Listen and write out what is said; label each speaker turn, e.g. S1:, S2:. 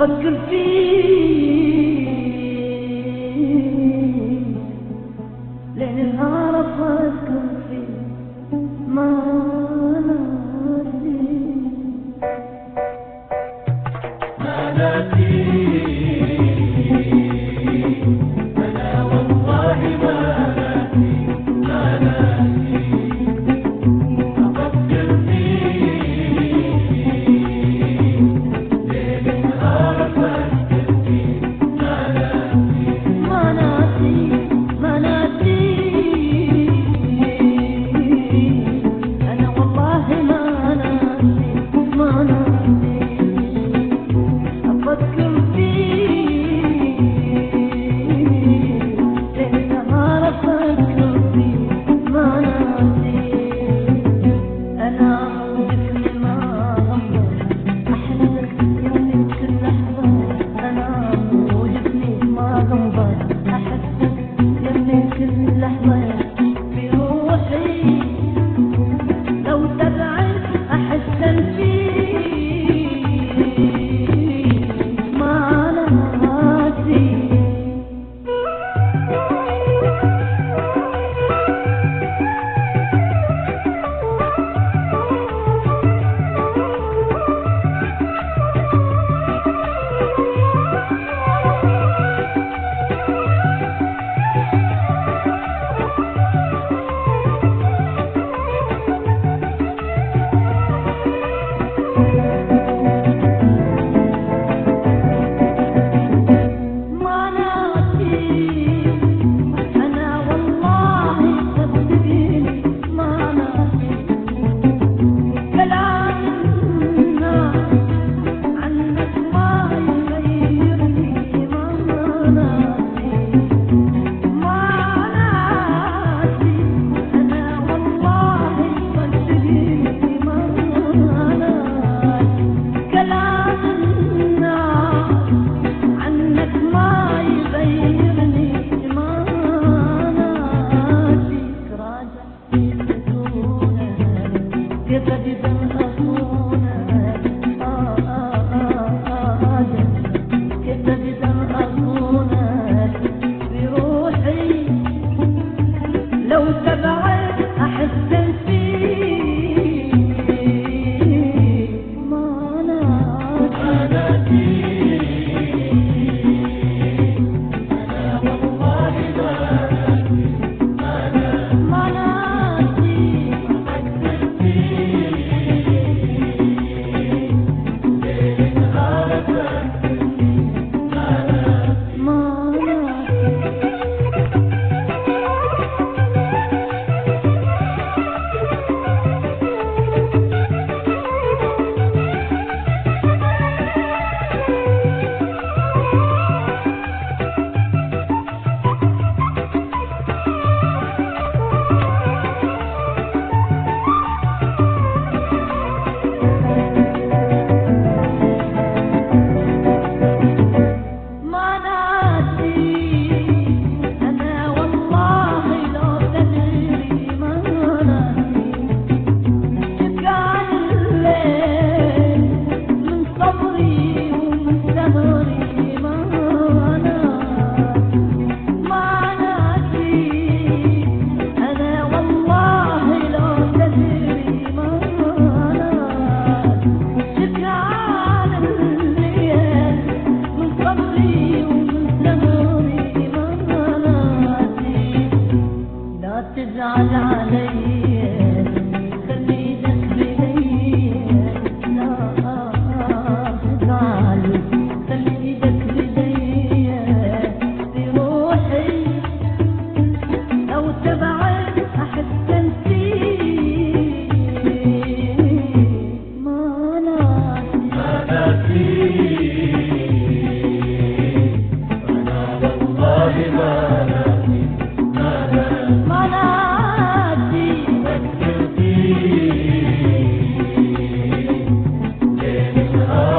S1: أفكر فيك ليل نهار أفكر فيك ما ناسي
S2: ما ناسي أنا والله ما ناسي ما ناسي أفكر فيك ليل نهار أفكر فيك ما ناسي
S1: ما ناسي ما ناسي أنا والله ما ناسي ما ناسي أفكر فيك ليل نهار أفكر فيك ما ناسي أنا موجتني ما غمض أحلمك يومي بكل لحظة أنا موجتني ما غمض أحسك يومي بكل لحظة بروحي لو تبعد أحسن فيك ما ناسي ما ناسي أنا والله صدقيني ما ناسي كلام الناس عنك ما يغيرني ما ناسي ما ناسي أنا والله صدقيني ما ناسي كلام الناس عنك ما يغيرني ما ناسيك راجع في سكونك كذب أكونك كذب أكونك بروحي لو تبعد أحسن فيك ما
S2: ما
S1: ناسي
S2: ما ناسي
S1: ما ناسي ما ناسي أنا والله لو تدري ما ناسي كان الليل من صبري ومن سهري ما ناسي ما ناسي أنا والله لو تدري ما ناسي كان الليل من صبري ومن سهري ما ناسي لا تزعل علي خلي ايدك بيدي لا تزعل خلي ايدك بيدي بروحي لو تبعد احسن فيك ما ناسي
S2: ما ناسي أنا والله ما ناسي ما ناسي
S1: ما ناسي
S2: أفكر فيك ليل نهار